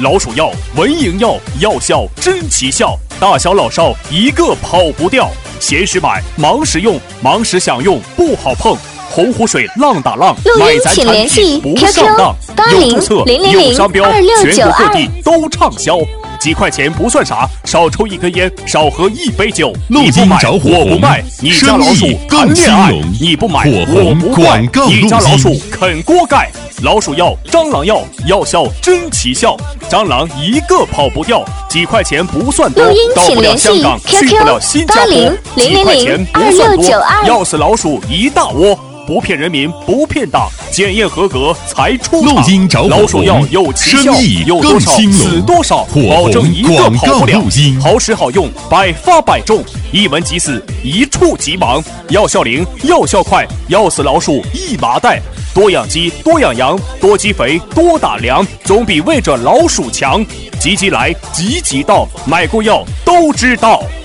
老鼠药、蚊蝇药，药效真奇效，大小老少一个跑不掉。闲时买，忙时用，忙时享用不好碰。洪湖水浪打浪，买咱产品不上当。有注册，有商标，全国各地都畅销。几块钱不算啥，少抽一根烟，少喝一杯酒。你不买我不卖，你家老鼠谈恋爱，你不买我不怪，你家老鼠啃锅盖。老鼠药、蟑螂药，药效真奇效，蟑螂一个跑不掉。几块钱不算多，到不了香港，去不了新加坡。几块钱不算多，要死老鼠一大窝。不骗人民，不骗党，检验合格才出厂。老鼠药有奇效，有多少死多少，保证一个跑不了。好使好用，百发百中，一闻即死，一触即亡。药效灵，药效快，要死老鼠一麻袋。多养鸡，多养羊，多积肥，多打粮，总比喂着老鼠强。急急来，急急到，买过药都知道。